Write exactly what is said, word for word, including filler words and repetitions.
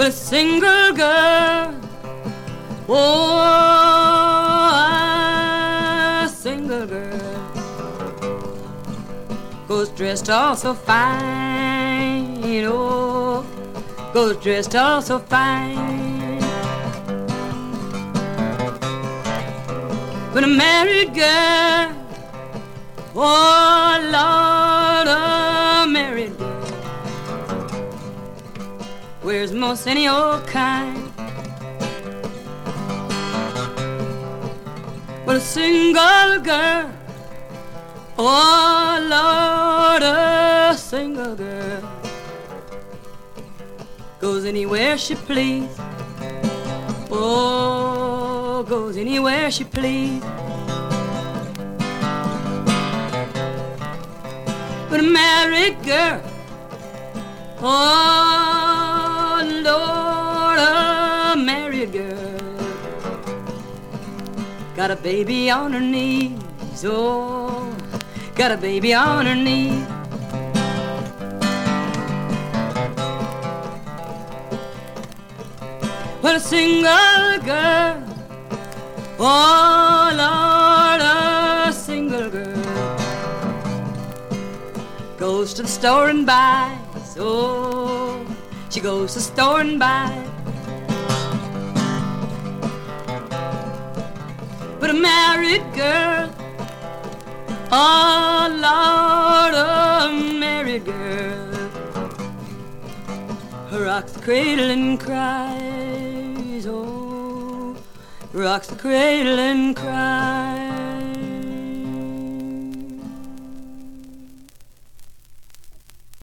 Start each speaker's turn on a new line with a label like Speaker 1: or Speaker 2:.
Speaker 1: But a single girl, oh, a single girl goes dressed all so fine, oh, goes dressed all so fine. But a married girl, oh Lord, a married girl wears most any old kind. But a single girl, oh Lord, a single girl goes anywhere she please. Oh, goes anywhere she please. But a married girl, oh Lord, a married girl got a baby on her knees, oh, got a baby on her knees. But a single girl, oh Lord, a single girl goes to the store and buys, oh, she goes to the store and buys. But a married girl, oh Lord, a married girl rocks the cradle and cries, oh, rocks the cradle and cries.